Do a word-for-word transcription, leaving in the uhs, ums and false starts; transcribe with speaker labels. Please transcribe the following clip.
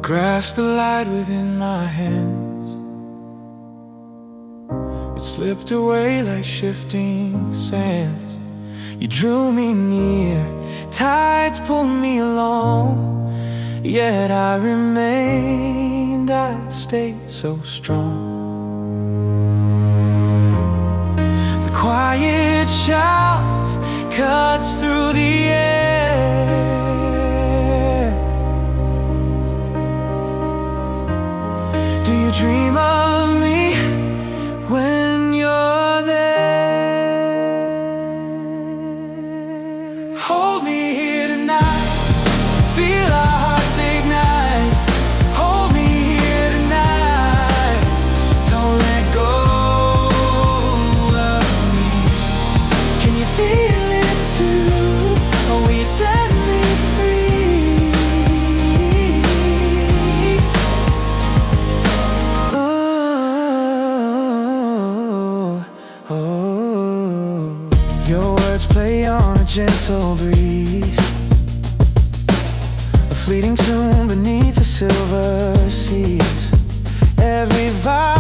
Speaker 1: Grasped the light within my hands. It slipped away like shifting sands. You drew me near, tides pulled me along. Yet I remained, I stayed so strong. The quiet shouts cuts through the air. Do you dream of me when you're there? Hold me here tonight, feel our hearts ignite. Hold me here tonight, don't let go of me. Can you feel it too? Oh, will you set me free? Oh, oh. Your words play on a gentle breeze, a fleeting tune beneath the silver seas. Every vibe